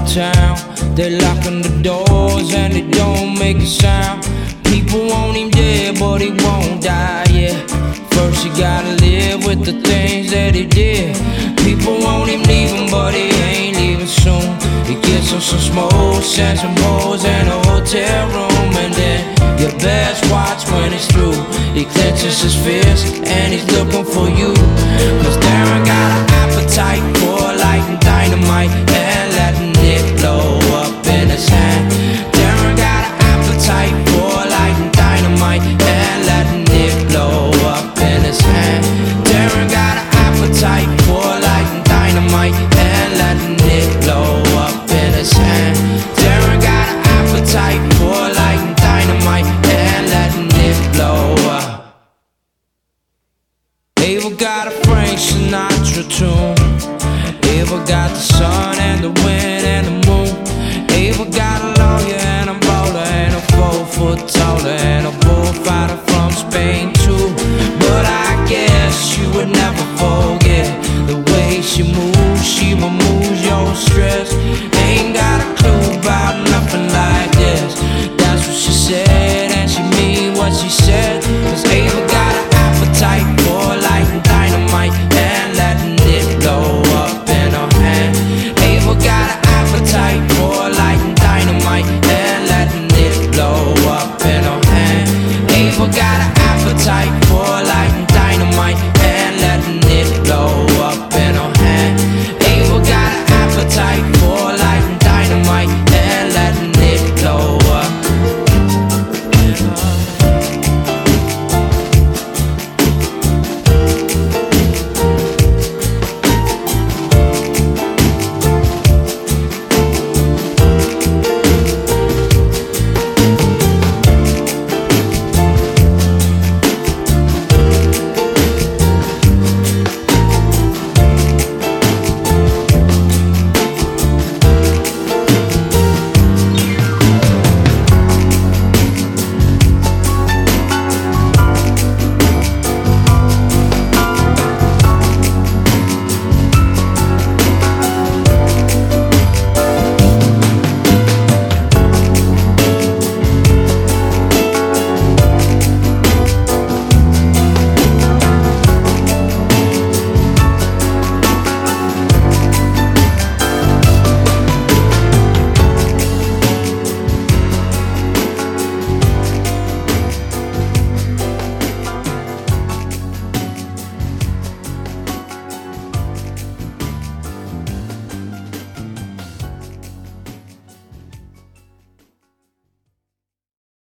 town. They're locking the doors and they don't make a sound. People want him dead, but he won't die, yeah. First you gotta live with the things that he did. People want him leaving, but he ain't leaving soon. He gets him some smokes and some hoes and a hotel room, and then you best watch when he's through. He clenches his fist and he's looking for you. Cause Darren got an appetite for lighting dynamite and letting it blow up in his hand. Darren got an appetite for lighting dynamite and letting it blow up in his hand. Darren got an appetite for lighting dynamite and letting it blow up in his hand. Darren got an appetite for lighting dynamite and letting it blow up. Ava got a Frank Sinatra tune. Ava got the sun and the wind and the moon. Ava got a lawyer and a baller and a 4 foot taller and a bullfighter from Spain.